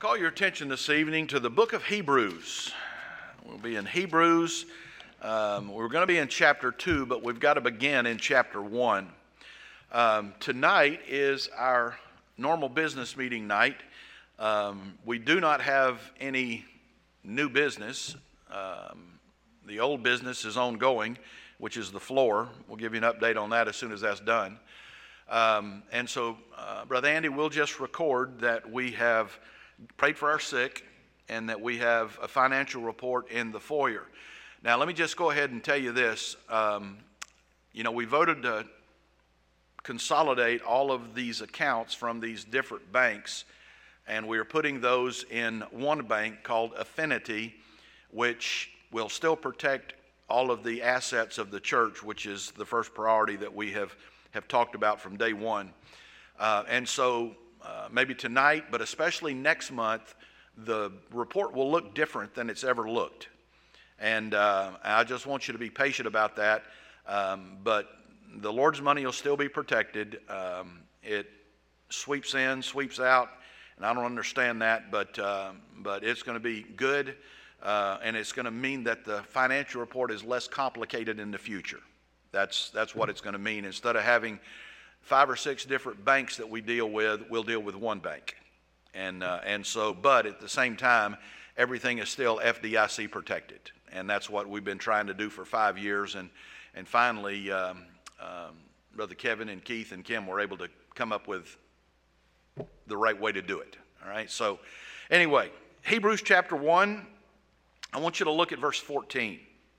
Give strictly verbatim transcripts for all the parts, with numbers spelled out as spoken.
Call your attention this evening to the book of Hebrews. We'll be in Hebrews. Um, we're going to be in chapter two, but we've got to begin in chapter one. Um, tonight is our normal business meeting night. Um, we do not have any new business. Um, the old business is ongoing, which is the floor. We'll give you an update on that as soon as that's done. Um, and so, uh, Brother Andy will just record that we have prayed for our sick and that we have a financial report in the foyer. Now, let me just go ahead and tell you this. Um, you know, we voted to consolidate all of these accounts from these different banks, and we are putting those in one bank called Affinity, which will still protect all of the assets of the church, which is the first priority that we have, have talked about from day one. Uh, and so uh, maybe tonight, but especially next month, the report will look different than it's ever looked. And uh, I just want you to be patient about that. Um, but the Lord's money will still be protected. Um, it sweeps in, sweeps out, and I don't understand that, but, uh, but it's going to be good, uh, and it's going to mean that the financial report is less complicated in the future. That's, that's what it's going to mean. Instead of having five or six different banks that we deal with, we'll deal with one bank. And, uh, and so, but at the same time, everything is still F D I C protected. And that's what we've been trying to do for five years. And, and finally, um, um, Brother Kevin and Keith and Kim were able to come up with the right way to do it. All right. So anyway, Hebrews chapter one, I want you to look at verse fourteen.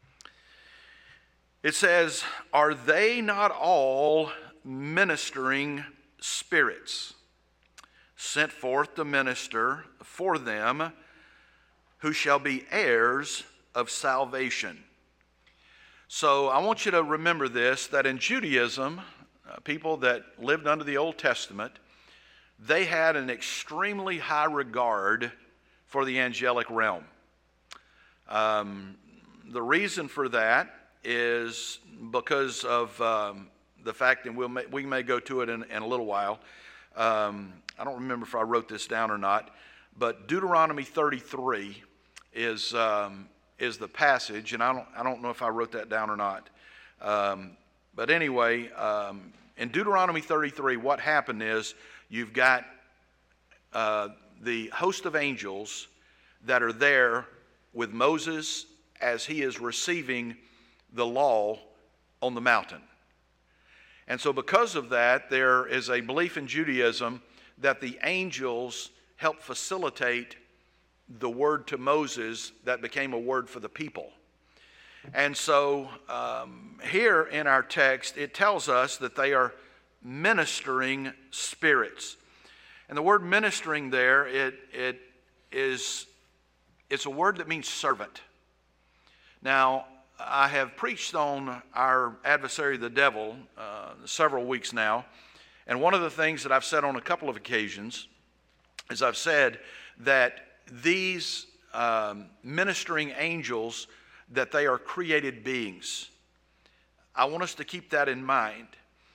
It says, "Are they not all ministering spirits, sent forth to minister for them who shall be heirs of salvation?" So I want you to remember this, that in Judaism, uh, people that lived under the Old Testament, they had an extremely high regard for the angelic realm. Um, the reason for that is because of um, the fact, and we'll may, we may go to it in, in a little while. Um, I don't remember if I wrote this down or not, but Deuteronomy thirty-three is um, is the passage, and I don't I don't know if I wrote that down or not. Um, but anyway, um, in Deuteronomy thirty-three, what happened is you've got uh, the host of angels that are there with Moses as he is receiving the law on the mountain. And so because of that, there is a belief in Judaism that the angels help facilitate the word to Moses that became a word for the people. And so um, here in our text, it tells us that they are ministering spirits. And the word ministering there, it, it is, it's a word that means servant. Now, I have preached on our adversary, the devil, uh, several weeks now. And one of the things that I've said on a couple of occasions is I've said that these um, ministering angels, that they are created beings. I want us to keep that in mind.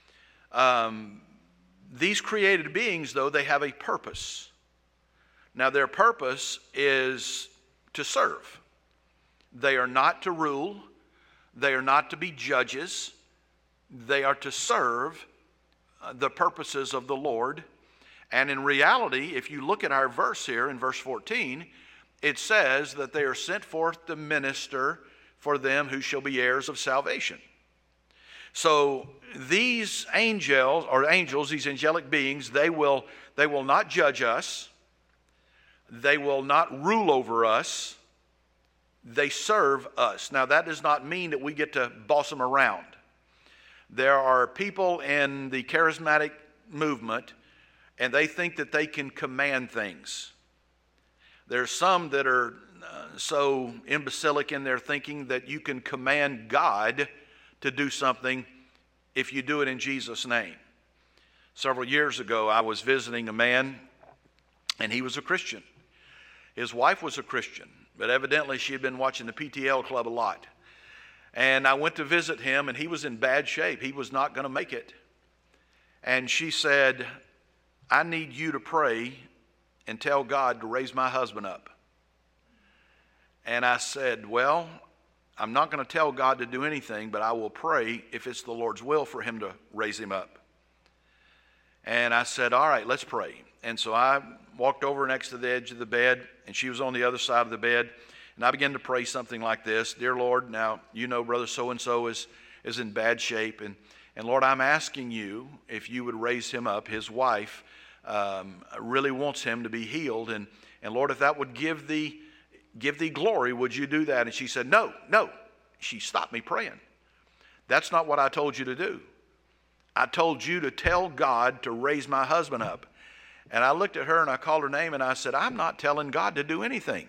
Um, these created beings, though, they have a purpose. Now, their purpose is to serve. They are not to rule. They are not to be judges. They are to serve uh, the purposes of the Lord. And in reality, if you look at our verse here in verse fourteen, it says that they are sent forth to minister for them who shall be heirs of salvation. So these angels, or angels, these angelic beings, they will, they will not judge us. They will not rule over us. They serve us. Now, that does not mean that we get to boss them around. There are people in the charismatic movement, and they think that they can command things. There's some that are uh, so imbecilic in their thinking that you can command God to do something if you do it in Jesus' name. Several years ago, I was visiting a man, and he was a Christian. His wife was a Christian, but evidently she had been watching the P T L club a lot. And I went to visit him, and he was in bad shape. He was not going to make it. And she said, "I need you to pray and tell God to raise my husband up. And I said, well, I'm not going to tell God to do anything, but I will pray if it's the Lord's will for him to raise him up. And I said, all right, let's pray. And so I walked over next to the edge of the bed, and she was on the other side of the bed. And I began to pray something like this. Dear Lord, now you know brother so-and-so is, is in bad shape. And, and Lord, I'm asking you if you would raise him up. His wife um, really wants him to be healed. And, and Lord, if that would give thee, give thee glory, would you do that? And she said, no, no. She stopped me praying. That's not what I told you to do. I told you to tell God to raise my husband up. And I looked at her and I called her name and I said, I'm not telling God to do anything.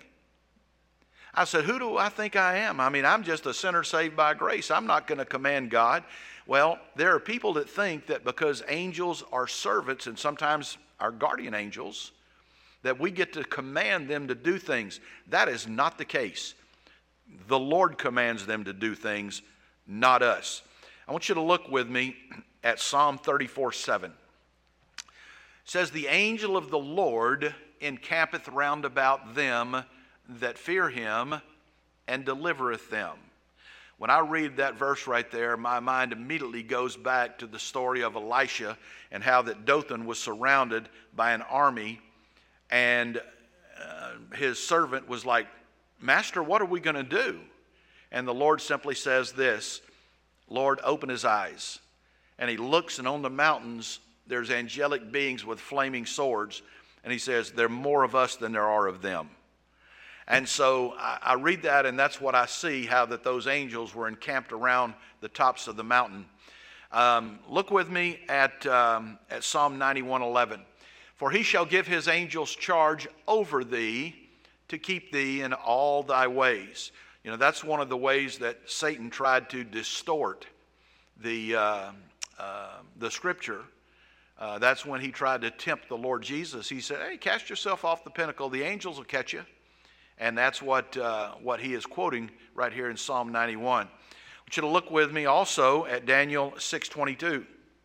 I said, who do I think I am? I mean, I'm just a sinner saved by grace. I'm not going to command God. Well, there are people that think that because angels are servants and sometimes our guardian angels, that we get to command them to do things. That is not the case. The Lord commands them to do things, not us. I want you to look with me at Psalm thirty-four seven. It says, the angel of the Lord encampeth round about them that fear him and delivereth them. When I read that verse right there, my mind immediately goes back to the story of Elisha and how that Dothan was surrounded by an army, and uh, his servant was like, Master, what are we going to do? And the Lord simply says this, Lord, open his eyes. And he looks, and on the mountains there's angelic beings with flaming swords. And he says, there are more of us than there are of them. And so I, I read that, and that's what I see, how that those angels were encamped around the tops of the mountain. Um, look with me at, um, at Psalm ninety-one eleven. For he shall give his angels charge over thee to keep thee in all thy ways. You know, that's one of the ways that Satan tried to distort the, uh, uh, the scripture. Uh, that's when he tried to tempt the Lord Jesus. He said, hey, cast yourself off the pinnacle. The angels will catch you. And that's what, uh, what he is quoting right here in Psalm ninety-one. I want you to look with me also at Daniel six twenty-two.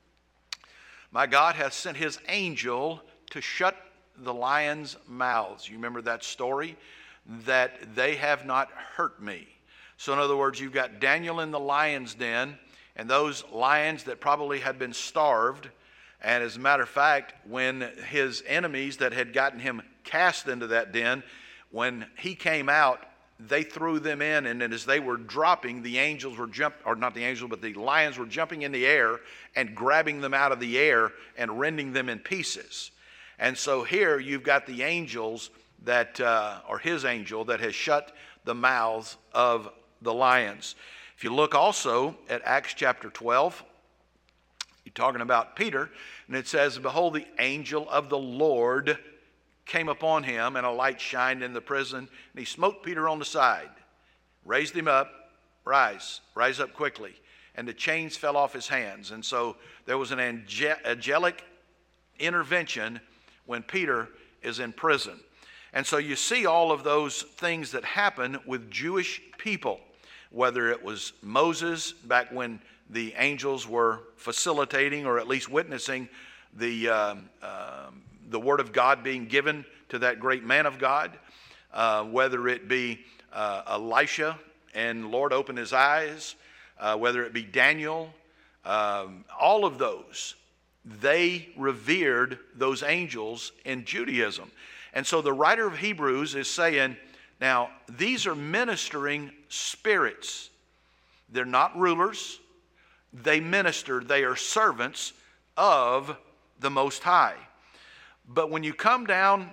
My God hath sent his angel to shut the lions' mouths. You remember that story? That they have not hurt me. So in other words, you've got Daniel in the lion's den, and those lions that probably had been starved. And as a matter of fact, when his enemies that had gotten him cast into that den, when he came out, they threw them in, and then as they were dropping, the angels were jump, or not the angels, but the lions were jumping in the air and grabbing them out of the air and rending them in pieces. And so here you've got the angels that, uh, or his angel that has shut the mouths of the lions. If you look also at Acts chapter twelve, you're talking about Peter, and it says, behold, the angel of the Lord came upon him, and a light shined in the prison, and he smote Peter on the side, raised him up, rise, rise up quickly. And the chains fell off his hands. And so there was an ange- angelic intervention when Peter is in prison. And so you see all of those things that happen with Jewish people, whether it was Moses back when the angels were facilitating or at least witnessing the, uh, uh, the word of God being given to that great man of God, uh, whether it be uh, Elisha and Lord opened his eyes, uh, whether it be Daniel, um, all of those, they revered those angels in Judaism. And so the writer of Hebrews is saying, now, these are ministering spirits. They're not rulers. They minister. They are servants of the Most High. But when you come down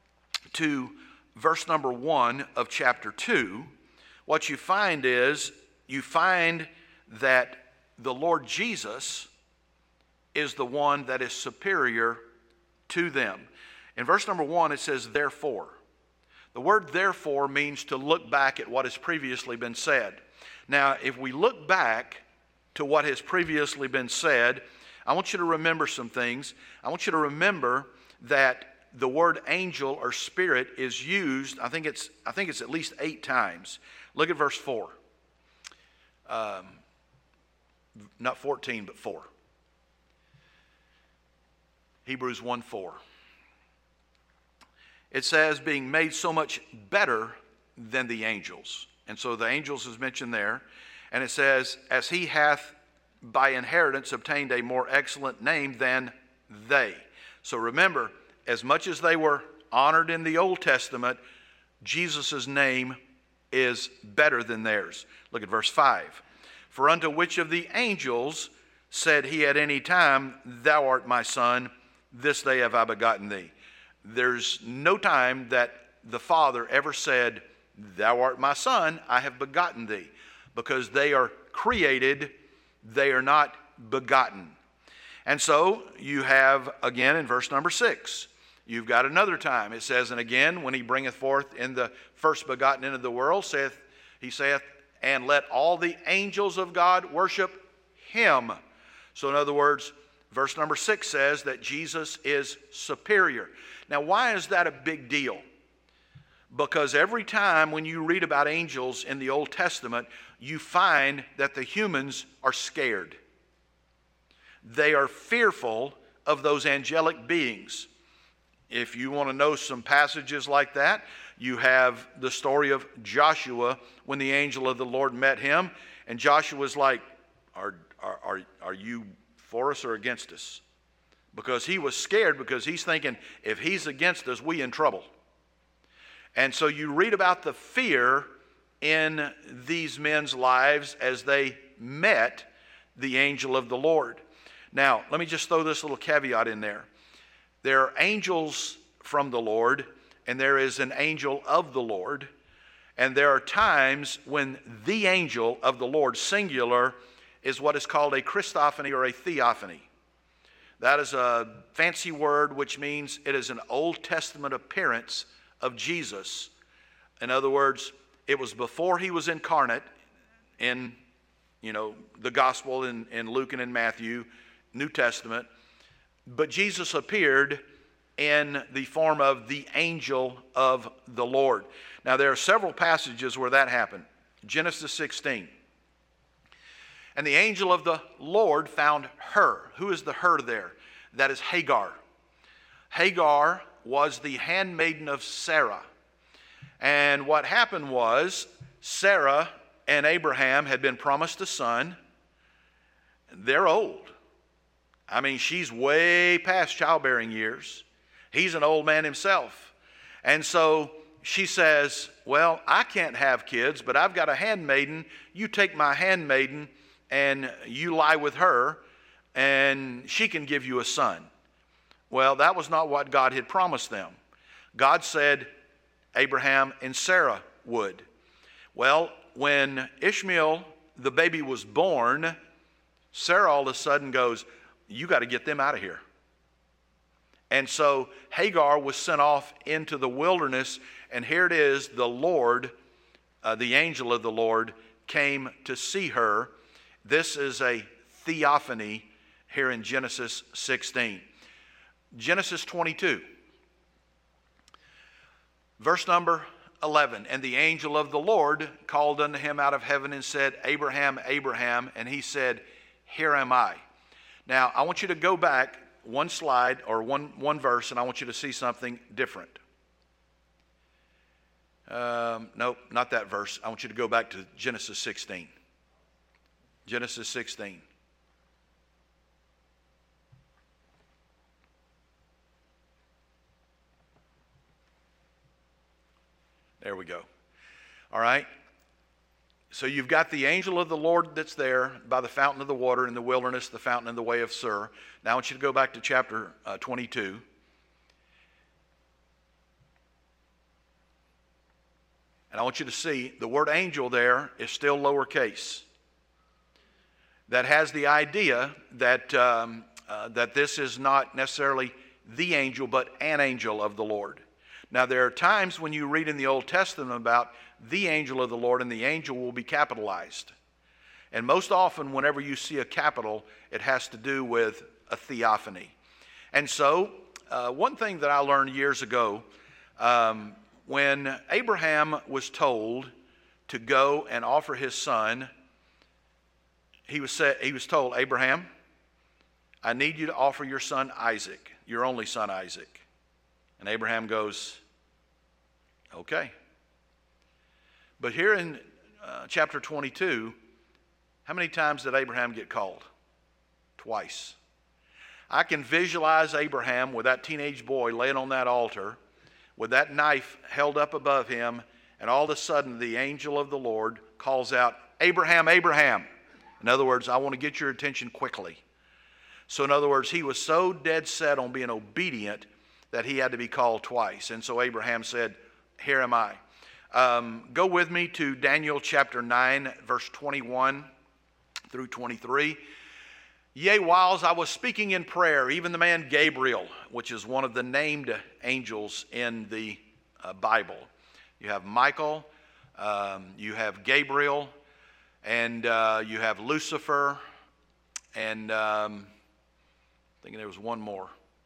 to verse number one of chapter two, what you find is, you find that the Lord Jesus is the one that is superior to them. In verse number one, it says, therefore. The word therefore means to look back at what has previously been said. Now, if we look back to what has previously been said, I want you to remember some things. I want you to remember that the word angel or spirit is used, I think it's, I think it's at least eight times. Look at verse four. Um, not fourteen, but four. Hebrews one four. it says being made so much better than the angels. And so the angels is mentioned there. And it says, as he hath by inheritance obtained a more excellent name than they. So remember, as much as they were honored in the Old Testament, Jesus' name is better than theirs. Look at verse five. For unto which of the angels said he at any time, thou art my son, this day have I begotten thee. There's no time that the Father ever said, thou art my son, I have begotten thee. Because they are created, they are not begotten. And so you have, again in verse number six, you've got another time. It says, and again, when he bringeth forth in the first begotten into the world, saith, he saith, and let all the angels of God worship him. So in other words, verse number six says that Jesus is superior. Now, why is that a big deal? Because every time when you read about angels in the Old Testament, you find that the humans are scared. They are fearful of those angelic beings. If you want to know some passages like that, you have the story of Joshua when the angel of the Lord met him. And Joshua's like, are, are, are, are you for us or against us? Because he was scared, because he's thinking, if he's against us, we in trouble. And so you read about the fear in these men's lives as they met the angel of the Lord. Now, let me just throw this little caveat in there. There are angels from the Lord, and there is an angel of the Lord. And there are times when the angel of the Lord, singular, is what is called a Christophany or a theophany. That is a fancy word which means it is an Old Testament appearance of Jesus. In other words, it was before he was incarnate in, you know, the gospel in, in Luke and in Matthew, New Testament. But Jesus appeared in the form of the angel of the Lord. Now, there are several passages where that happened. Genesis sixteen. And the angel of the Lord found her. Who is the her there? That is Hagar. Hagar was the handmaiden of Sarah. And what happened was, Sarah and Abraham had been promised a son. They're old. I mean, she's way past childbearing years. He's an old man himself. And so she says, well, I can't have kids, but I've got a handmaiden. You take my handmaiden and you lie with her, and she can give you a son. Well, that was not what God had promised them. God said Abraham and Sarah would. Well, when Ishmael, the baby, was born, Sarah all of a sudden goes, you got to get them out of here. And so Hagar was sent off into the wilderness, and here it is, the Lord, uh, the angel of the Lord, came to see her. This is a theophany here in Genesis sixteen. Genesis twenty-two, verse number eleven. And the angel of the Lord called unto him out of heaven and said, Abraham, Abraham. And he said, here am I. Now, I want you to go back one slide or one, one verse, and I want you to see something different. Um, nope, not that verse. I want you to go back to Genesis sixteen. Genesis sixteen. There we go. All right. So you've got the angel of the Lord that's there by the fountain of the water in the wilderness, the fountain in the way of Sur. Now I want you to go back to chapter uh, twenty-two. And I want you to see the word angel there is still lowercase. That has the idea that, um, uh, that this is not necessarily the angel, but an angel of the Lord. Now, there are times when you read in the Old Testament about the angel of the Lord, and the angel will be capitalized. And most often, whenever you see a capital, it has to do with a theophany. And so, uh, one thing that I learned years ago, um, when Abraham was told to go and offer his son, he was, said, he was told, Abraham, I need you to offer your son Isaac, your only son Isaac. And Abraham goes, Okay. But here in uh, chapter twenty-two, how many times did Abraham get called? Twice. I can visualize Abraham with that teenage boy laying on that altar with that knife held up above him, and all of a sudden the angel of the Lord calls out, Abraham, Abraham. In other words, I want to get your attention quickly. So in other words, he was so dead set on being obedient that he had to be called twice. And so Abraham said, here am I. Um, go with me to Daniel chapter nine, verse twenty-one through twenty-three. Yea, whiles I was speaking in prayer, even the man Gabriel, which is one of the named angels in the uh, Bible. You have Michael, um, you have Gabriel, and uh, you have Lucifer, and um, I think there was one more.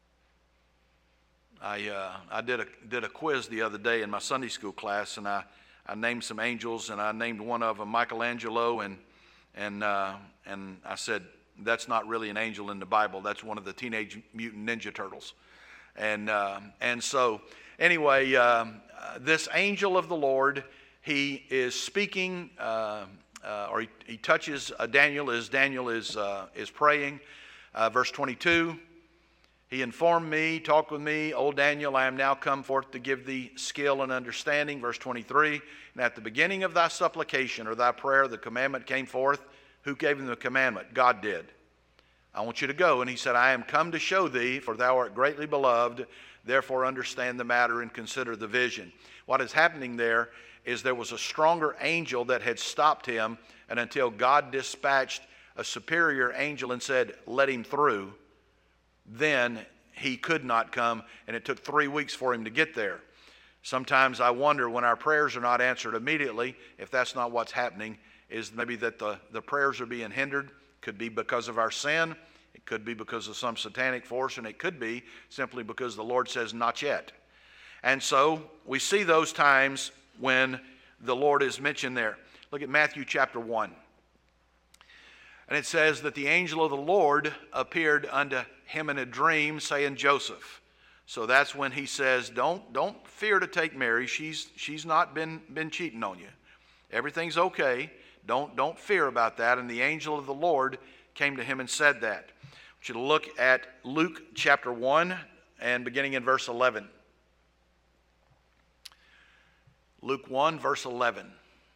I uh, I did a did a quiz the other day in my Sunday school class, and I, I named some angels, and I named one of them Michelangelo, and and uh, and I said, that's not really an angel in the Bible. That's one of the Teenage Mutant Ninja Turtles. And uh, and so, anyway, um, uh, this angel of the Lord, he is speaking, uh, uh, or he, he touches uh, Daniel as Daniel is, uh, is praying. Uh, verse twenty-two, he informed me, talked with me, O Daniel, I am now come forth to give thee skill and understanding. Verse twenty-three, and at the beginning of thy supplication or thy prayer, the commandment came forth. Who gave him the commandment? God did. I want you to go. And he said, I am come to show thee, for thou art greatly beloved. Therefore understand the matter and consider the vision. What is happening there is there was a stronger angel that had stopped him, and until God dispatched a superior angel and said, let him through, then he could not come, and it took three weeks for him to get there. Sometimes I wonder, when our prayers are not answered immediately, if that's not what's happening, is maybe that the, the prayers are being hindered. Could be because of our sin. It could be because of some satanic force, and it could be simply because the Lord says, not yet. And so we see those times when the Lord is mentioned there. Look at Matthew chapter one. And it says that the angel of the Lord appeared unto him in a dream, saying, Joseph. So that's when he says, don't, don't fear to take Mary. She's, she's not been, been cheating on you. Everything's okay. Don't, don't fear about that. And the angel of the Lord came to him and said that. I want you to look at Luke chapter one and beginning in verse eleven. Luke one, verse eleven.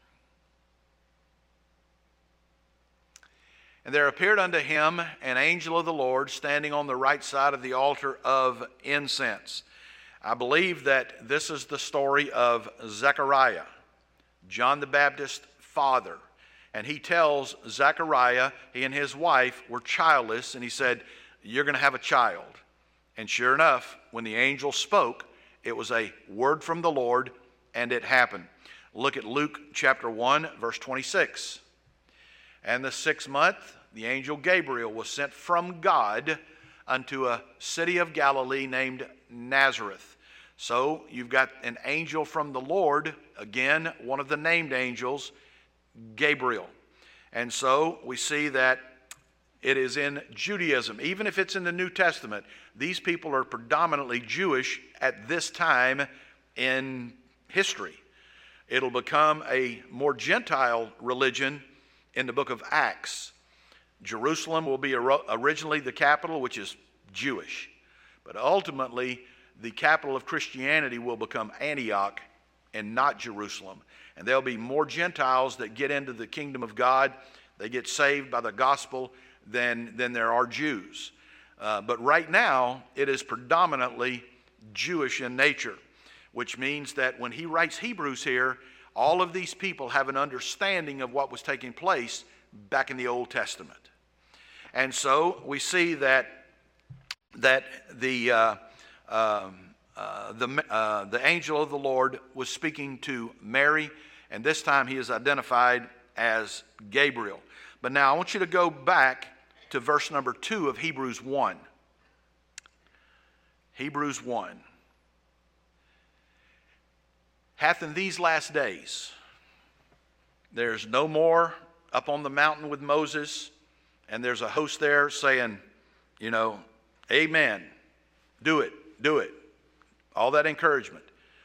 And there appeared unto him an angel of the Lord standing on the right side of the altar of incense. I believe that this is the story of Zechariah, John the Baptist's father. And he tells Zechariah, he and his wife were childless, and he said, you're going to have a child. And sure enough, when the angel spoke, it was a word from the Lord, and it happened. Look at Luke chapter one, verse twenty-six. And the sixth month, the angel Gabriel was sent from God unto a city of Galilee named Nazareth. So you've got an angel from the Lord, again, one of the named angels, Gabriel. And so we see that it is in Judaism. Even if it's in the New Testament, these people are predominantly Jewish at this time in history. It'll become a more Gentile religion in the book of Acts. Jerusalem will be originally the capital, which is Jewish. But ultimately, the capital of Christianity will become Antioch and not Jerusalem. And there'll be more Gentiles that get into the kingdom of God. They get saved by the gospel than, than there are Jews. Uh, but right now, it is predominantly Jewish in nature, which means that when he writes Hebrews here, all of these people have an understanding of what was taking place back in the Old Testament. And so we see that, that the... Uh, um, Uh, the, uh, the angel of the Lord was speaking to Mary, and this time he is identified as Gabriel. But now I want you to go back to verse number two of Hebrews one. Hebrews one. Hath in these last days, there's no more up on the mountain with Moses, and there's a host there saying, you know, amen, do it, do it. All that encouragement.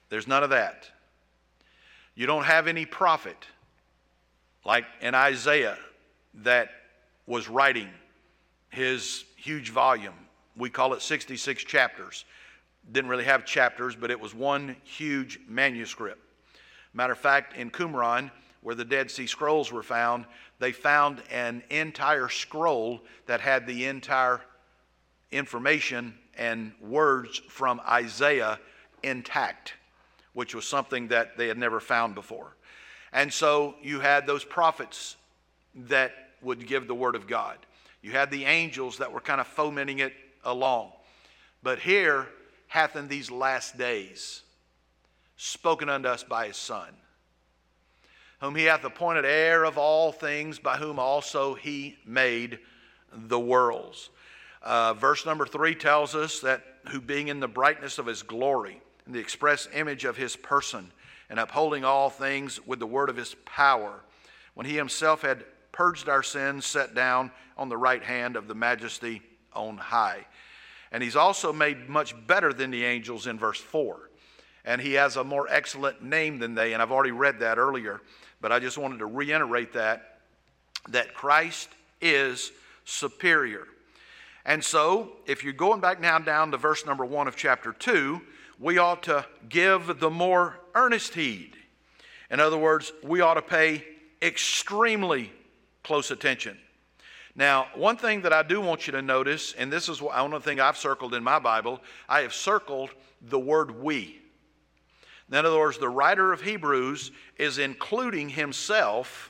There's none of that. You don't have any prophet like in Isaiah that was writing his huge volume. We call it sixty-six chapters. Didn't really have chapters, but it was one huge manuscript. Matter of fact, in Qumran, where the Dead Sea Scrolls were found, they found an entire scroll that had the entire information and words from Isaiah intact, which was something that they had never found before. And so you had those prophets that would give the word of God. You had the angels that were kind of fomenting it along. But here hath in these last days spoken unto us by his Son, whom he hath appointed heir of all things, by whom also he made the worlds. Uh, verse number three tells us that who being in the brightness of his glory, in the express image of his person, and upholding all things with the word of his power, when he himself had purged our sins, sat down on the right hand of the majesty on high. And he's also made much better than the angels in verse four. And he has a more excellent name than they, and I've already read that earlier, but I just wanted to reiterate that, that Christ is superior. And so, if you're going back now down to verse number one of chapter two, we ought to give the more earnest heed. In other words, we ought to pay extremely close attention. Now, one thing that I do want you to notice, and this is one thing I've circled in my Bible, I have circled the word we. In other words, the writer of Hebrews is including himself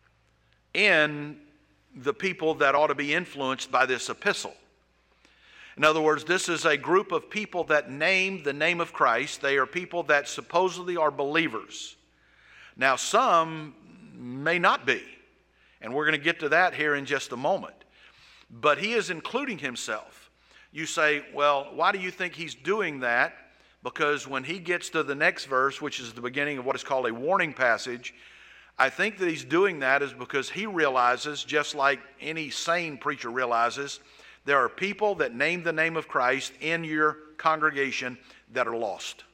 in the people that ought to be influenced by this epistle. In other words, this is a group of people that name the name of Christ. They are people that supposedly are believers. Now, some may not be, and we're going to get to that here in just a moment. But he is including himself. You say, well, why do you think he's doing that? Because when he gets to the next verse, which is the beginning of what is called a warning passage, I think that he's doing that is because he realizes, just like any sane preacher realizes, there are people that name the name of Christ in your congregation that are lost.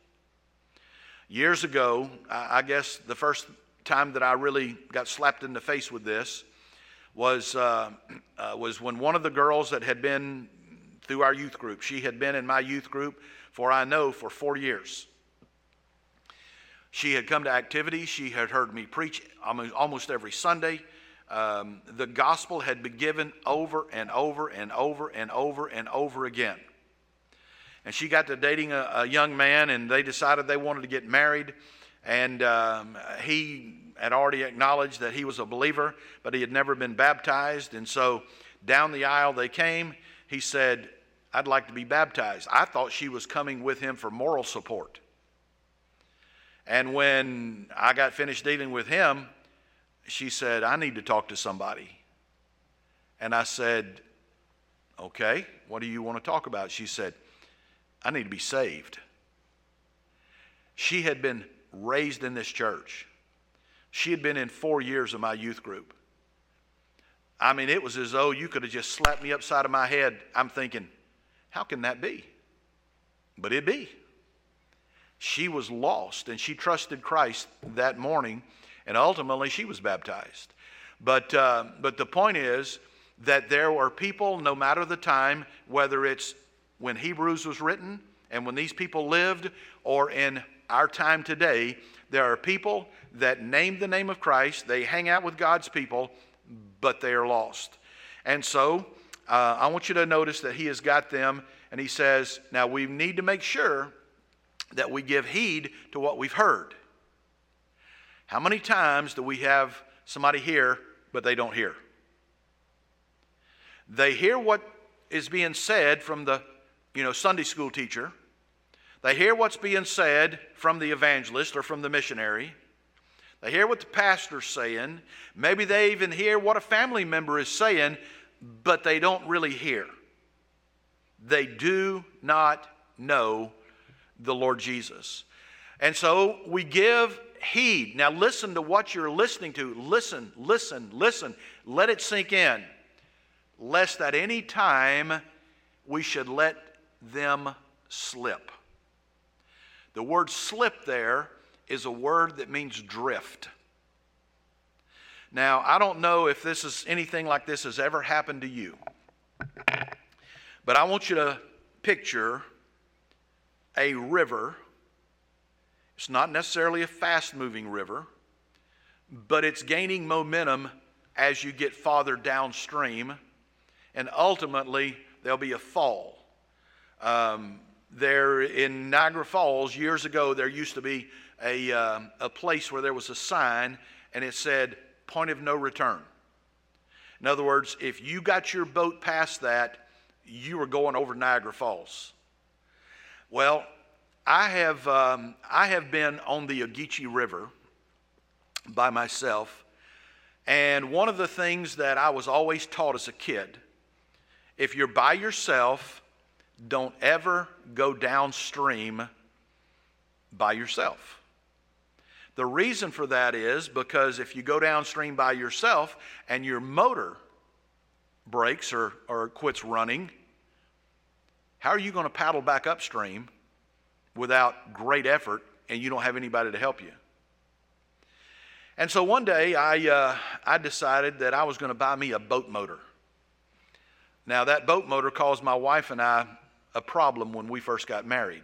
Years ago, I guess the first time that I really got slapped in the face with this was, uh, uh, was when one of the girls that had been through our youth group, she had been in my youth group for, I know, for four years. She had come to activities. She had heard me preach almost every Sunday. Um, the gospel had been given over and over and over and over and over again. And she got to dating a, a young man, and they decided they wanted to get married. And um, he had already acknowledged that he was a believer, but he had never been baptized. And so down the aisle they came. He said, I'd like to be baptized. I thought she was coming with him for moral support. And when I got finished dealing with him, she said, I need to talk to somebody. And I said, okay, what do you want to talk about? She said, I need to be saved. She had been raised in this church. She had been in four years of my youth group. I mean, it was as though you could have just slapped me upside of my head. I'm thinking, how can that be? But it be. She was lost, and she trusted Christ that morning, and ultimately she was baptized. But, uh, but the point is that there were people, no matter the time, whether it's when Hebrews was written and when these people lived, or in our time today, there are people that name the name of Christ, they hang out with God's people, but they are lost. And so uh, I want you to notice that he has got them, and he says, now we need to make sure that we give heed to what we've heard. How many times do we have somebody hear, but they don't hear? They hear what is being said from the, you know, Sunday school teacher. They hear what's being said from the evangelist or from the missionary. They hear what the pastor's saying. Maybe they even hear what a family member is saying, but they don't really hear. They do not know the Lord Jesus. And so we give heed. Now listen to what you're listening to. Listen, listen, listen. Let it sink in. Lest at any time we should let them slip. The word slip there is a word that means drift. Now, I don't know if this is anything like this has ever happened to you, but I want you to picture a river. It's not necessarily a fast-moving river, but it's gaining momentum as you get farther downstream, and ultimately there'll be a fall. Um, there in Niagara Falls, years ago, there used to be a, uh, a place where there was a sign, and it said, point of no return. In other words, if you got your boat past that, you were going over Niagara Falls. Well, I have, um, I have been on the Ogeechee River by myself, and one of the things that I was always taught as a kid, if you're by yourself, don't ever go downstream by yourself. The reason for that is because if you go downstream by yourself and your motor breaks or, or quits running, how are you going to paddle back upstream without great effort and you don't have anybody to help you? And so one day I, uh, I decided that I was going to buy me a boat motor. Now that boat motor caused my wife and I a problem when we first got married.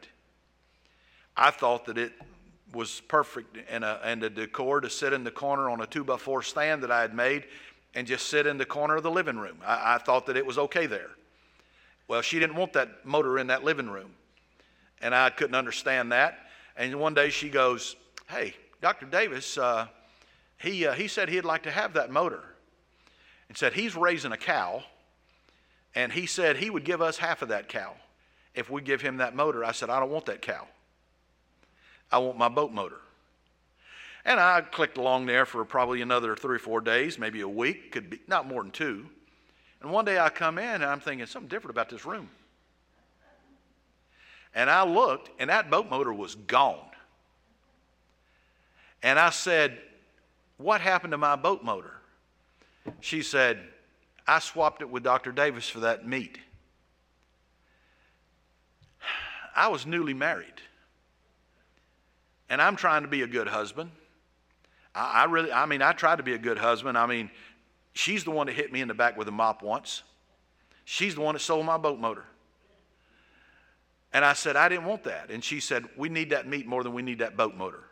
I thought that it was perfect and a, and a decor to sit in the corner on a two by four stand that I had made and just sit in the corner of the living room. I, I thought that it was okay there. Well, she didn't want that motor in that living room, and I couldn't understand that. And one day she goes, hey, Doctor Davis, uh, he, uh, he said he'd like to have that motor, and said he's raising a cow, and he said he would give us half of that cow if we give him that motor. I said, I don't want that cow. I want my boat motor. And I clicked along there for probably another three or four days, maybe a week, could be not more than two. And one day I come in and I'm thinking something different about this room. And I looked and that boat motor was gone. And I said, what happened to my boat motor? She said, I swapped it with Doctor Davis for that meat. I was newly married. And I'm trying to be a good husband. I, I really, I mean, I tried to be a good husband. I mean, she's the one that hit me in the back with a mop once. She's the one that sold my boat motor. And I said, I didn't want that. And she said, we need that meat more than we need that boat motor.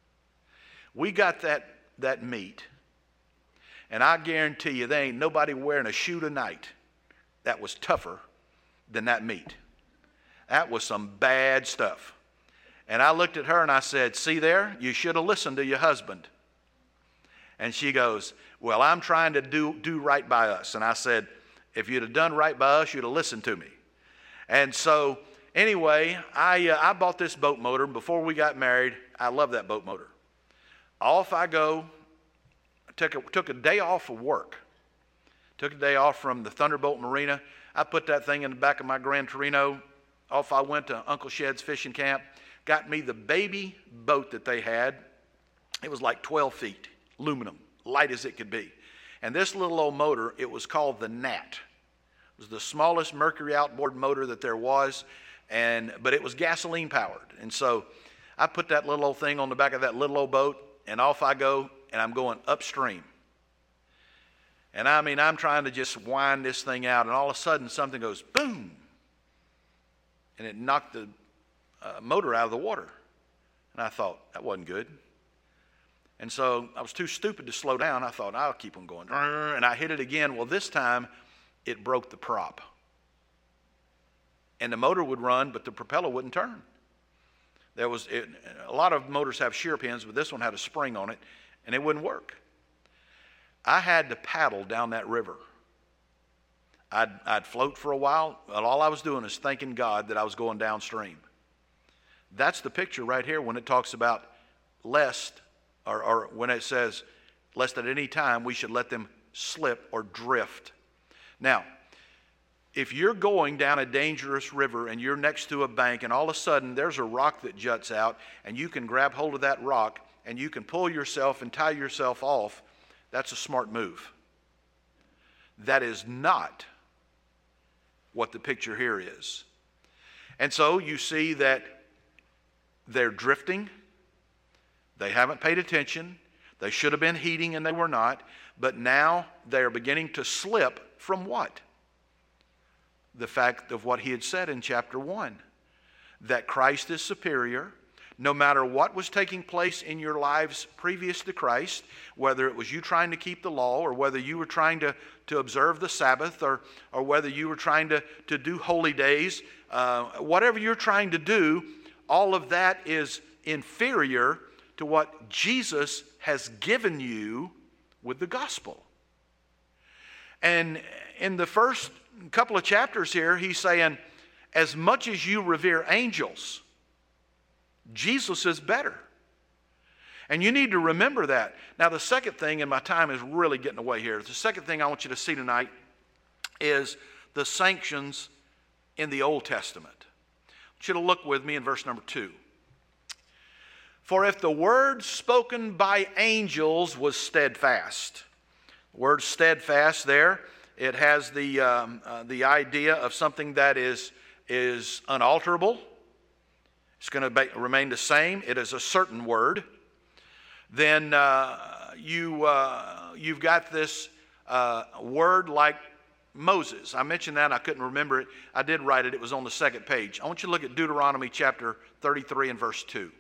We got that, that meat. And I guarantee you, there ain't nobody wearing a shoe tonight that was tougher than that meat. That was some bad stuff. And I looked at her and I said, see there, you should have listened to your husband. And she goes, well, I'm trying to do, do right by us. And I said, if you'd have done right by us, you'd have listened to me. And so anyway, I, uh, I bought this boat motor. Before we got married, I love that boat motor. Off I go. I took a, took a day off of work. Took a day off from the Thunderbolt Marina. I put that thing in the back of my Gran Torino. Off I went to Uncle Shed's fishing camp. Got me the baby boat that they had. It was like twelve feet, aluminum, light as it could be. And this little old motor, it was called the Gnat. It was the smallest Mercury outboard motor that there was, and but it was gasoline powered. And so I put that little old thing on the back of that little old boat, and off I go, and I'm going upstream. And I mean, I'm trying to just wind this thing out, and all of a sudden something goes boom, and it knocked the Uh, motor out of the water. And I thought, that wasn't good. And so I was too stupid to slow down. I thought, I'll keep on going. And I hit it again. Well, this time it broke the prop. And the motor would run, but the propeller wouldn't turn. There was it, a lot of motors have shear pins, but this one had a spring on it, and it wouldn't work. I had to paddle down that river. I'd, I'd float for a while, and all I was doing is thanking God that I was going downstream. That's the picture right here when it talks about lest, or, or when it says, lest at any time we should let them slip or drift. Now, if you're going down a dangerous river and you're next to a bank and all of a sudden there's a rock that juts out and you can grab hold of that rock and you can pull yourself and tie yourself off, that's a smart move. That is not what the picture here is. And so you see that They're drifting. They haven't paid attention. They should have been heeding and they were not. But now they are beginning to slip from what? The fact of what he had said in chapter one. That Christ is superior. No matter what was taking place in your lives previous to Christ, whether it was you trying to keep the law, or whether you were trying to, to observe the Sabbath, or, or whether you were trying to, to do holy days, uh, whatever you're trying to do, all of that is inferior to what Jesus has given you with the gospel. And in the first couple of chapters here, he's saying, as much as you revere angels, Jesus is better. And you need to remember that. Now, the second thing, and my time is really getting away here, the second thing I want you to see tonight is the sanctions in the Old Testament. I want you to look with me in verse number two. For if the word spoken by angels was steadfast. The word steadfast there, it has the, um, uh, the idea of something that is, is unalterable. It's going to be, remain the same. It is a certain word. Then uh, you, uh, you've got this uh, word like Moses. I mentioned that. I couldn't remember it. I did write it. It was on the second page. I want you to look at Deuteronomy chapter thirty-three and verse two.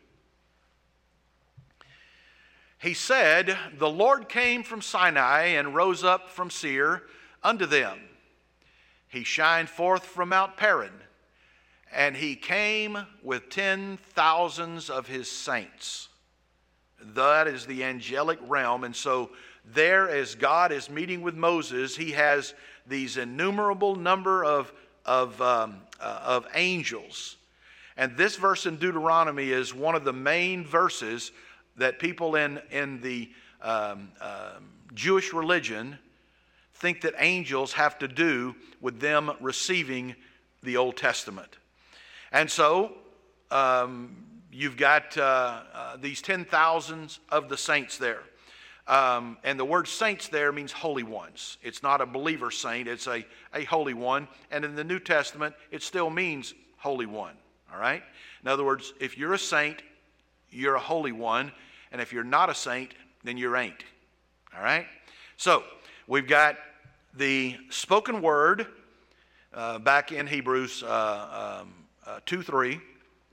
He said, the Lord came from Sinai and rose up from Seir unto them. He shined forth from Mount Paran, and he came with ten thousands of his saints. That is the angelic realm. And so there, as God is meeting with Moses, he has these innumerable number of, of, um, uh, of angels. And this verse in Deuteronomy is one of the main verses that people in, in the um, uh, Jewish religion think that angels have to do with them receiving the Old Testament. And so um, you've got uh, uh, these ten thousands of the saints there. Um, and the word saints there means holy ones. It's not a believer saint, it's a, a holy one. And in the New Testament, it still means holy one. All right? In other words, if you're a saint, you're a holy one. And if you're not a saint, then you ain't. All right? So we've got the spoken word uh, back in Hebrews uh, um, uh, two three.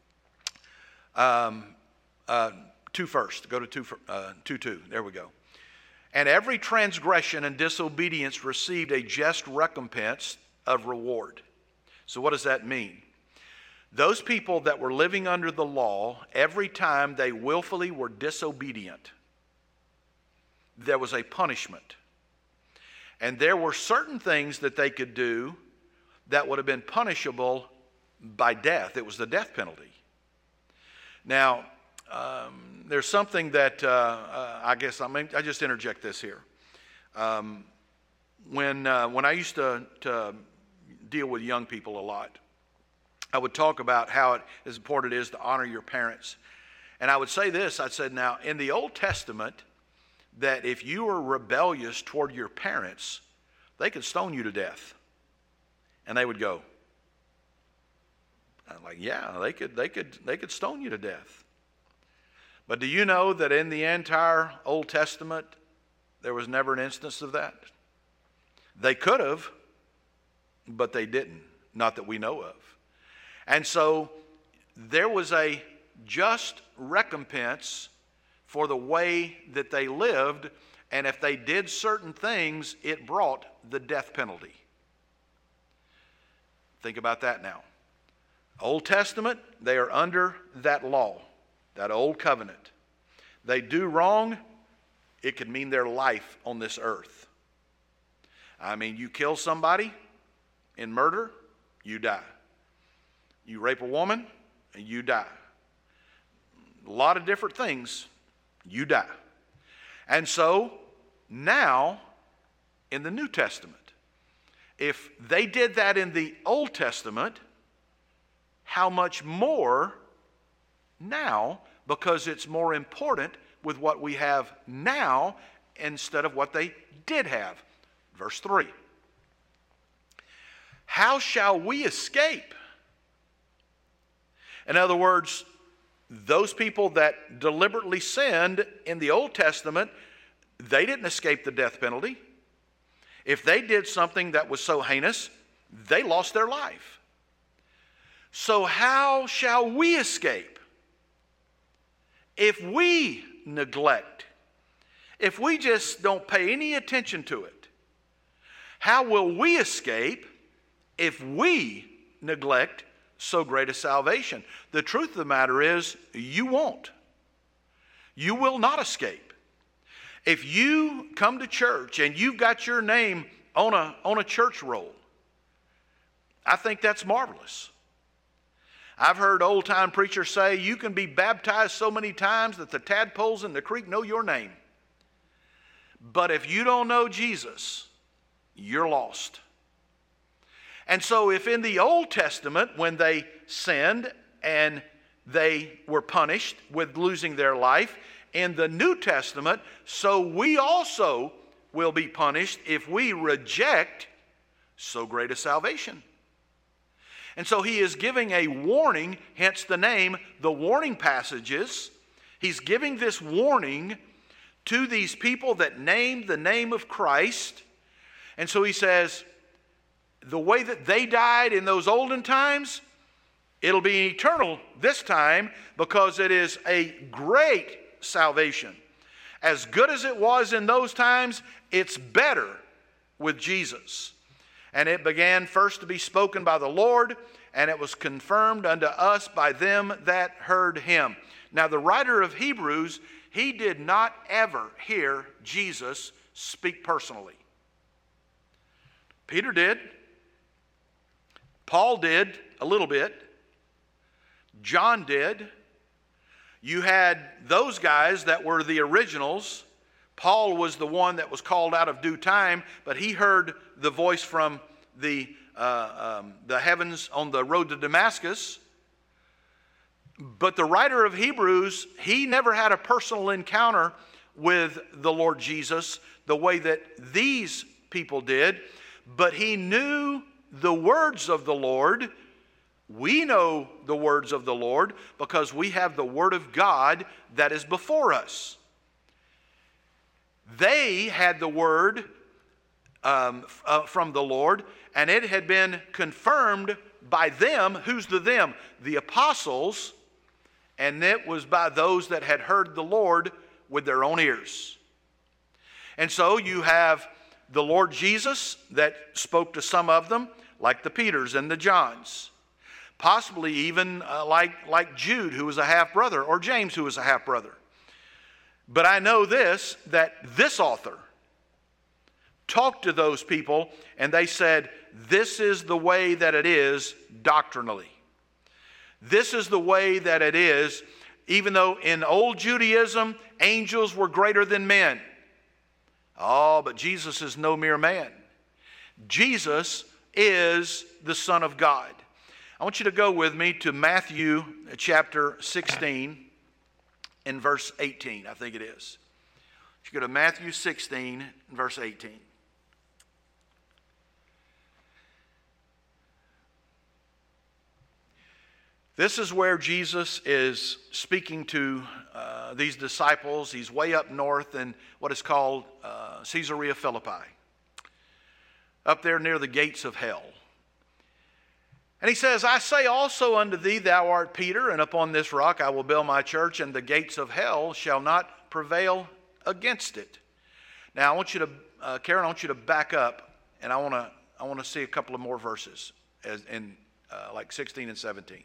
Um, uh, two first. Go to two, uh, two two. There we go. And every transgression and disobedience received a just recompense of reward. So what does that mean? Those people that were living under the law, every time they willfully were disobedient, there was a punishment. And there were certain things that they could do that would have been punishable by death. It was the death penalty. Now, um, there's something that uh, uh, I guess I mean, I just interject this here. Um, when uh, when I used to, to deal with young people a lot, I would talk about how it is important it is to honor your parents. And I would say this, I said, now, in the Old Testament, that if you were rebellious toward your parents, they could stone you to death. And they would go, I'm like, yeah, they could, they could, they could stone you to death. But do you know that in the entire Old Testament, there was never an instance of that? They could have, but they didn't, not that we know of. And so there was a just recompense for the way that they lived, and if they did certain things, it brought the death penalty. Think about that now. Old Testament, they are under that law, that old covenant. They do wrong, it could mean their life on this earth. I mean, you kill somebody in murder, you die. You rape a woman, and you die. A lot of different things, you die. And so, now, in the New Testament, if they did that in the Old Testament, how much more now, because it's more important with what we have now instead of what they did have. Verse three. How shall we escape? In other words, those people that deliberately sinned in the Old Testament, they didn't escape the death penalty. If they did something that was so heinous, they lost their life. So how shall we escape if we neglect, if we just don't pay any attention to it? How will we escape if we neglect so great a salvation? The truth of the matter is, you won't. You will not escape. If you come to church and you've got your name on a, on a church roll, I think that's marvelous. I've heard old-time preachers say you can be baptized so many times that the tadpoles in the creek know your name. But if you don't know Jesus, you're lost. And so if in the Old Testament, when they sinned and they were punished with losing their life, in the New Testament, so we also will be punished if we reject so great a salvation. And so he is giving a warning, hence the name, the warning passages. He's giving this warning to these people that named the name of Christ. And so he says, the way that they died in those olden times, it'll be eternal this time, because it is a great salvation. As good as it was in those times, it's better with Jesus. And it began first to be spoken by the Lord, and it was confirmed unto us by them that heard him. Now the writer of Hebrews, he did not ever hear Jesus speak personally. Peter did. Paul did a little bit. John did. You had those guys that were the originals. Paul was the one that was called out of due time, but he heard the voice from the, uh, um, the heavens on the road to Damascus. But the writer of Hebrews, he never had a personal encounter with the Lord Jesus the way that these people did, but he knew the words of the Lord. We know the words of the Lord because we have the Word of God that is before us. They had the Word um, uh, from the Lord, and it had been confirmed by them. Who's the them? The apostles, and it was by those that had heard the Lord with their own ears. And so you have the Lord Jesus that spoke to some of them, like the Peters and the Johns. Possibly even uh, like, like Jude, who was a half-brother, or James, who was a half-brother. But I know this, that this author talked to those people, and they said, this is the way that it is doctrinally. This is the way that it is, even though in old Judaism, angels were greater than men. Oh, but Jesus is no mere man. Jesus is the Son of God. I want you to go with me to Matthew chapter sixteen in verse eighteen, I think it is. You go to Matthew sixteen and verse eighteen. This is where Jesus is speaking to uh, these disciples. He's way up north in what is called uh, Caesarea Philippi, up there near the gates of hell. And he says, I say also unto thee, thou art Peter, and upon this rock I will build my church, and the gates of hell shall not prevail against it. Now, I want you to, uh, Karen, I want you to back up, and I want to I want to see a couple of more verses, as in uh, like sixteen and seventeen.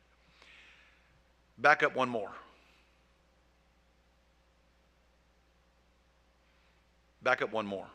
Back up one more. Back up one more.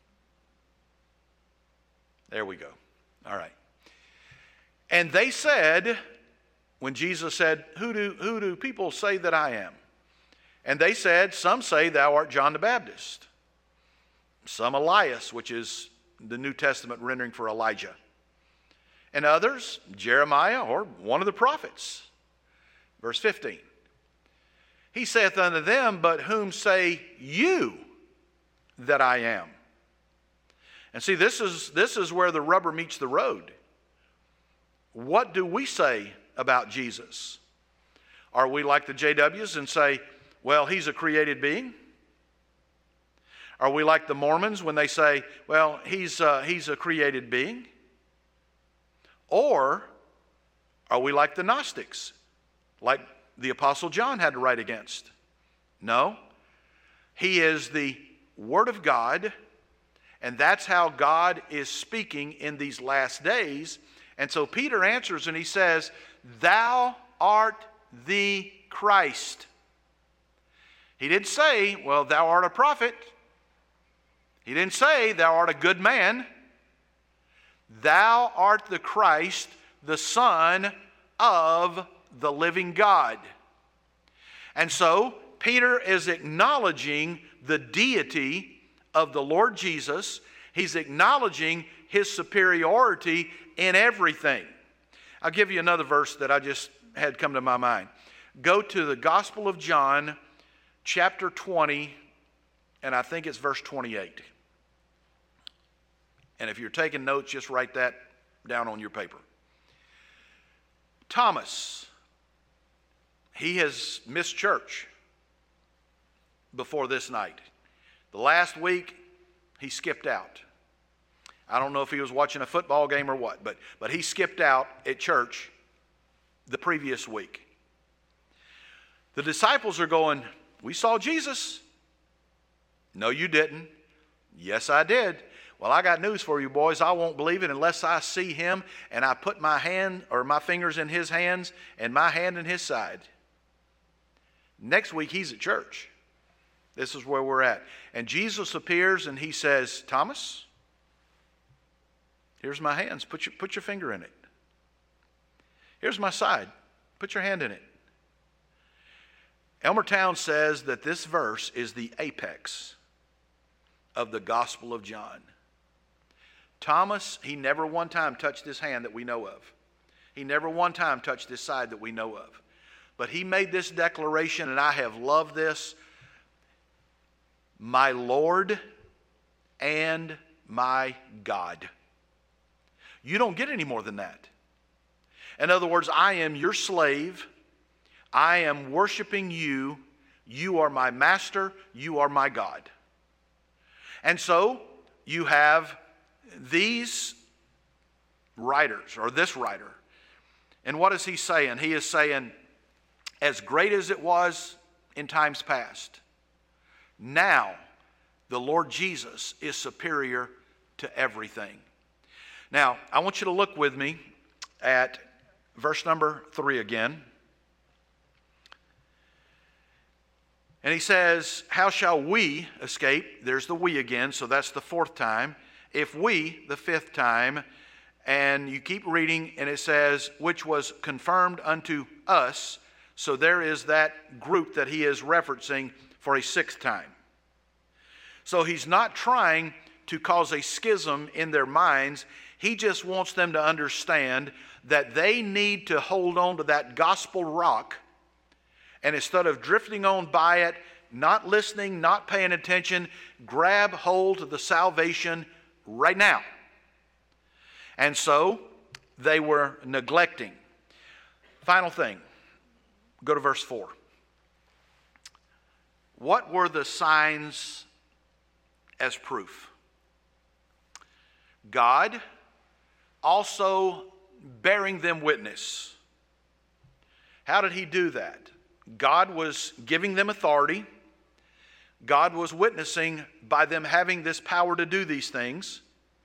There we go. All right. And they said, when Jesus said, who do, who do people say that I am? And they said, some say thou art John the Baptist. Some Elias, which is the New Testament rendering for Elijah. And others, Jeremiah or one of the prophets. Verse fifteen. He saith unto them, but whom say you that I am? And see, this is, this is where the rubber meets the road. What do we say about Jesus? Are we like the J Ws and say, well, he's a created being? Are we like the Mormons when they say, well, he's, uh, he's a created being? Or are we like the Gnostics, like the Apostle John had to write against? No. He is the Word of God, and that's how God is speaking in these last days. And so Peter answers and he says, thou art the Christ. He didn't say, well, thou art a prophet. He didn't say, thou art a good man. Thou art the Christ, the Son of the living God. And so Peter is acknowledging the deity of the Lord Jesus. He's acknowledging his superiority in everything. I'll give you another verse that I just had come to my mind. Go to the Gospel of John, chapter twenty, and I think it's verse twenty-eight. And if you're taking notes, just write that down on your paper. Thomas, he has missed church before this night. The last week, he skipped out. I don't know if he was watching a football game or what, but, but he skipped out at church the previous week. The disciples are going, we saw Jesus. No, you didn't. Yes, I did. Well, I got news for you, boys. I won't believe it unless I see him and I put my hand or my fingers in his hands and my hand in his side. Next week, he's at church. This is where we're at. And Jesus appears and he says, Thomas, here's my hands. Put your, put your finger in it. Here's my side. Put your hand in it. Elmer Towns says that this verse is the apex of the Gospel of John. Thomas, he never one time touched his hand that we know of. He never one time touched his side that we know of. But he made this declaration, and I have loved this. My Lord and my God. You don't get any more than that. In other words, I am your slave. I am worshiping you. You are my master. You are my God. And so you have these writers, or this writer. And what is he saying? He is saying, as great as it was in times past, now the Lord Jesus is superior to everything. Now, I want you to look with me at verse number three again. And he says, how shall we escape? There's the we again, so that's the fourth time. If we, the fifth time, and you keep reading, and it says, which was confirmed unto us. So there is that group that he is referencing for a sixth time. So he's not trying to cause a schism in their minds. He just wants them to understand that they need to hold on to that gospel rock. And instead of drifting on by it, not listening, not paying attention, grab hold of the salvation right now. And so they were neglecting. Final thing, go to verse four. What were the signs as proof? God also bearing them witness. How did he do that? God was giving them authority. God was witnessing by them having this power to do these things.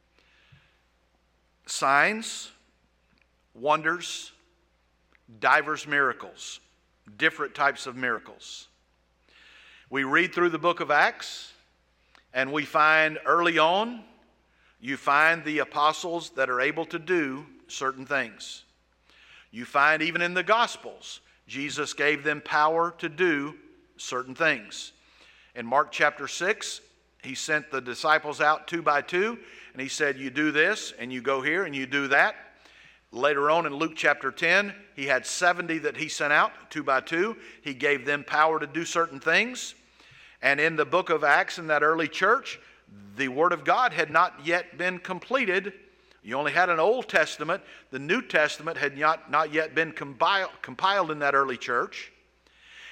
Signs, wonders, divers miracles, different types of miracles. We read through the book of Acts, and we find early on, you find the apostles that are able to do certain things. You find even in the Gospels, Jesus gave them power to do certain things. In Mark chapter six, he sent the disciples out two by two, and he said, you do this, and you go here, and you do that. Later on in Luke chapter ten, he had seventy that he sent out, two by two. He gave them power to do certain things. And in the book of Acts, in that early church, the Word of God had not yet been completed. You only had an Old Testament. The New Testament had not, not yet been compiled, compiled in that early church.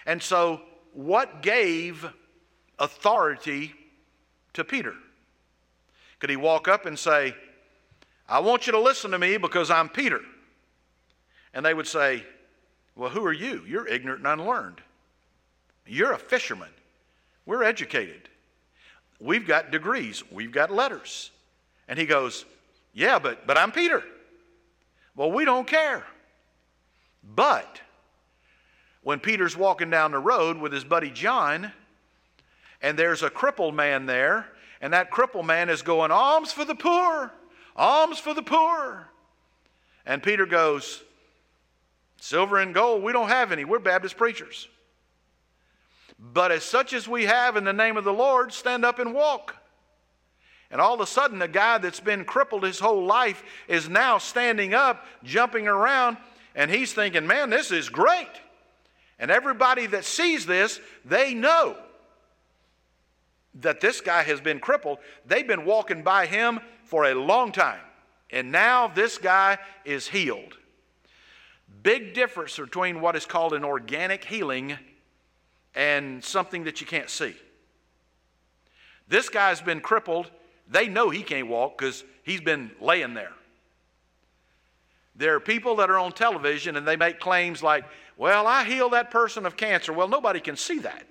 And so what gave authority to Peter? Could he walk up and say, I want you to listen to me because I'm Peter? And they would say, well, who are you? You're ignorant and unlearned. You're a fisherman. We're educated. We've got degrees. We've got letters. And he goes, yeah, but, but I'm Peter. Well, we don't care. But when Peter's walking down the road with his buddy John, and there's a crippled man there, and that crippled man is going, alms for the poor, alms for the poor. And Peter goes, silver and gold, we don't have any. We're Baptist preachers. But as such as we have in the name of the Lord, stand up and walk. And all of a sudden, the guy that's been crippled his whole life is now standing up, jumping around, and he's thinking, man, this is great. And everybody that sees this, they know that this guy has been crippled. They've been walking by him for a long time. And now this guy is healed. Big difference between what is called an organic healing and something that you can't see. This guy's been crippled. They know he can't walk because he's been laying there. There are people that are on television and they make claims like, well, I healed that person of cancer. Well, nobody can see that.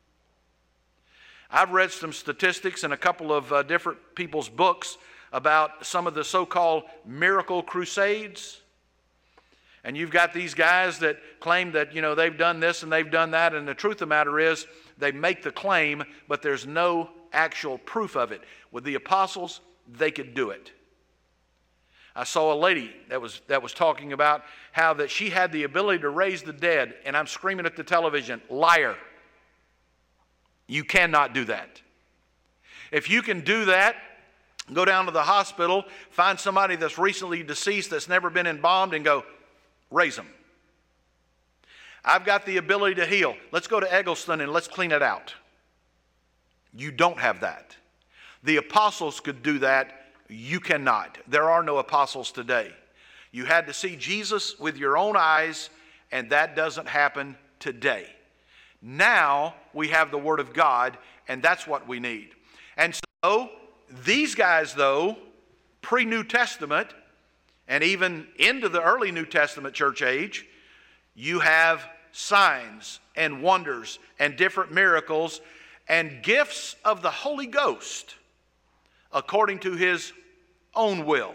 I've read some statistics in a couple of uh, different people's books about some of the so-called miracle crusades. And you've got these guys that claim that, you know, they've done this and they've done that. And the truth of the matter is they make the claim, but there's no actual proof of it. With the apostles, they could do it. I saw a lady that was, that was talking about how that she had the ability to raise the dead. And I'm screaming at the television, liar. You cannot do that. If you can do that, go down to the hospital, find somebody that's recently deceased that's never been embalmed and go, raise them. I've got the ability to heal. Let's go to Eggleston and let's clean it out. You don't have that. The apostles could do that. You cannot. There are no apostles today. You had to see Jesus with your own eyes, and that doesn't happen today. Now we have the Word of God, and that's what we need. And so these guys, though, pre-New Testament, and even into the early New Testament church age, you have signs and wonders and different miracles and gifts of the Holy Ghost according to His own will.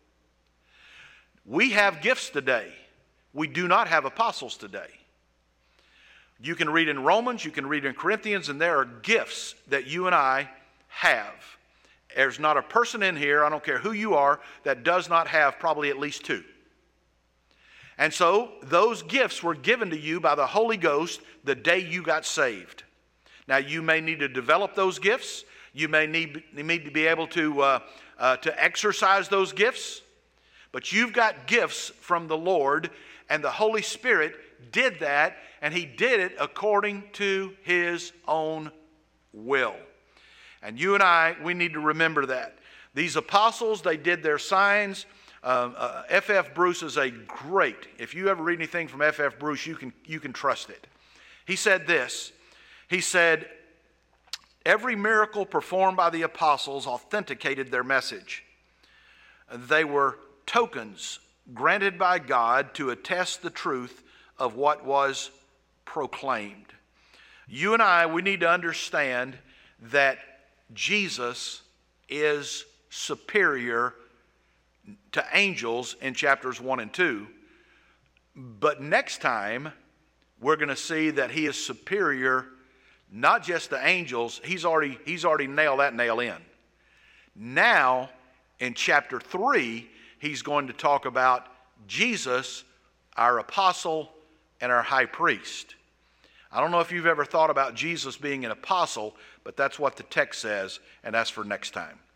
We have gifts today. We do not have apostles today. You can read in Romans, you can read in Corinthians, and there are gifts that you and I have. There's not a person in here, I don't care who you are, that does not have probably at least two. And so those gifts were given to you by the Holy Ghost the day you got saved. Now you may need to develop those gifts. You may need, need to be able to, uh, uh, to exercise those gifts. But you've got gifts from the Lord, and the Holy Spirit did that, and He did it according to His own will. And you and I, we need to remember that. These apostles, they did their signs. Um, uh, F F Bruce is a great, if you ever read anything from F F Bruce, you can, you can trust it. He said this. He said, every miracle performed by the apostles authenticated their message. They were tokens granted by God to attest the truth of what was proclaimed. You and I, we need to understand that Jesus is superior to angels in chapters one and two. But next time, we're going to see that He is superior not just to angels. He's already, he's already nailed that nail in. Now, in chapter three, He's going to talk about Jesus, our apostle, and our high priest. I don't know if you've ever thought about Jesus being an apostle, but that's what the text says, and that's for next time.